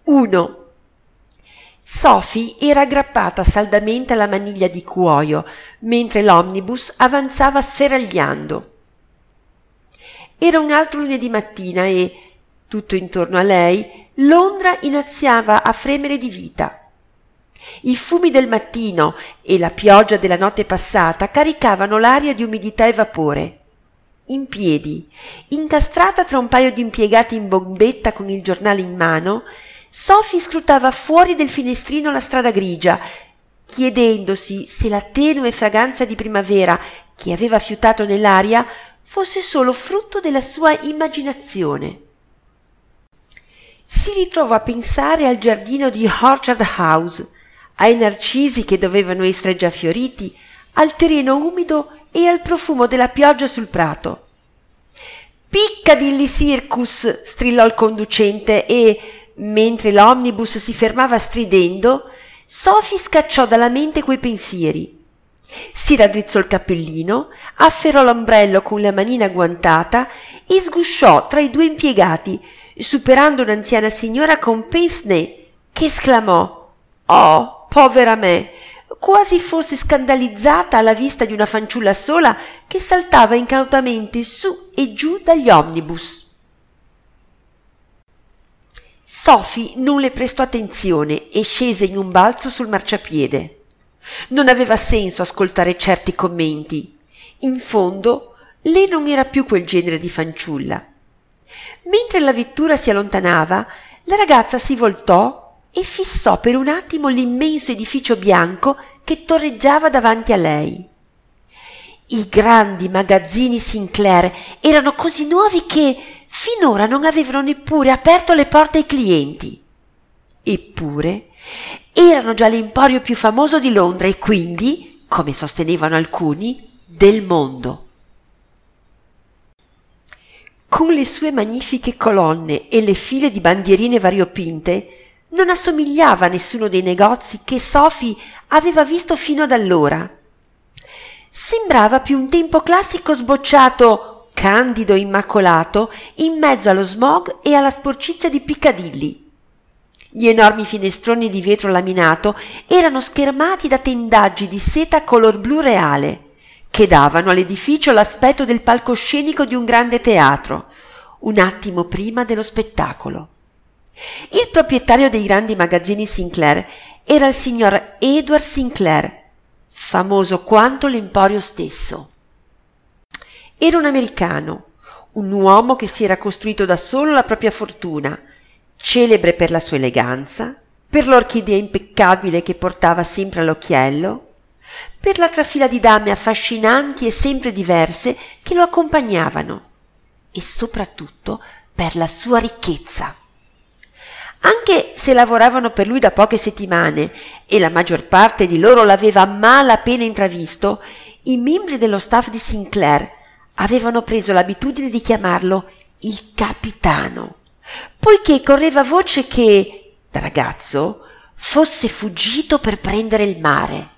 1. Sophie era aggrappata saldamente alla maniglia di cuoio, mentre l'omnibus avanzava sferagliando. Era un altro lunedì mattina e, tutto intorno a lei, Londra iniziava a fremere di vita. I fumi del mattino e la pioggia della notte passata caricavano l'aria di umidità e vapore. In piedi, incastrata tra un paio di impiegati in bombetta con il giornale in mano, Sophie scrutava fuori del finestrino la strada grigia, chiedendosi se la tenue fragranza di primavera che aveva fiutato nell'aria fosse solo frutto della sua immaginazione. Si ritrovò a pensare al giardino di Orchard House, ai narcisi che dovevano essere già fioriti, al terreno umido e al profumo della pioggia sul prato. «Piccadilly Circus!» strillò il conducente e, mentre l'omnibus si fermava stridendo, Sophie scacciò dalla mente quei pensieri. Si raddrizzò il cappellino, afferrò l'ombrello con la manina agguantata e sgusciò tra i due impiegati, superando un'anziana signora con pince-nez, che esclamò: «Oh, povera me!», quasi fosse scandalizzata alla vista di una fanciulla sola che saltava incautamente su e giù dagli omnibus. Sophie non le prestò attenzione e scese in un balzo sul marciapiede. Non aveva senso ascoltare certi commenti. In fondo, lei non era più quel genere di fanciulla. Mentre la vettura si allontanava, la ragazza si voltò e fissò per un attimo l'immenso edificio bianco che torreggiava davanti a lei. I grandi magazzini Sinclair erano così nuovi che finora non avevano neppure aperto le porte ai clienti. Eppure erano già l'emporio più famoso di Londra e quindi, come sostenevano alcuni, del mondo. Con le sue magnifiche colonne e le file di bandierine variopinte, non assomigliava a nessuno dei negozi che Sophie aveva visto fino ad allora. Sembrava più un tempo classico sbocciato, candido e immacolato, in mezzo allo smog e alla sporcizia di Piccadilly. Gli enormi finestroni di vetro laminato erano schermati da tendaggi di seta color blu reale, che davano all'edificio l'aspetto del palcoscenico di un grande teatro, un attimo prima dello spettacolo. Il proprietario dei grandi magazzini Sinclair era il signor Edward Sinclair, famoso quanto l'emporio stesso. Era un americano, un uomo che si era costruito da solo la propria fortuna, celebre per la sua eleganza, per l'orchidea impeccabile che portava sempre all'occhiello, per la trafila di dame affascinanti e sempre diverse che lo accompagnavano e soprattutto per la sua ricchezza. Anche se lavoravano per lui da poche settimane e la maggior parte di loro l'aveva a malapena intravisto, i membri dello staff di Sinclair avevano preso l'abitudine di chiamarlo il capitano, poiché correva voce che, da ragazzo, fosse fuggito per prendere il mare.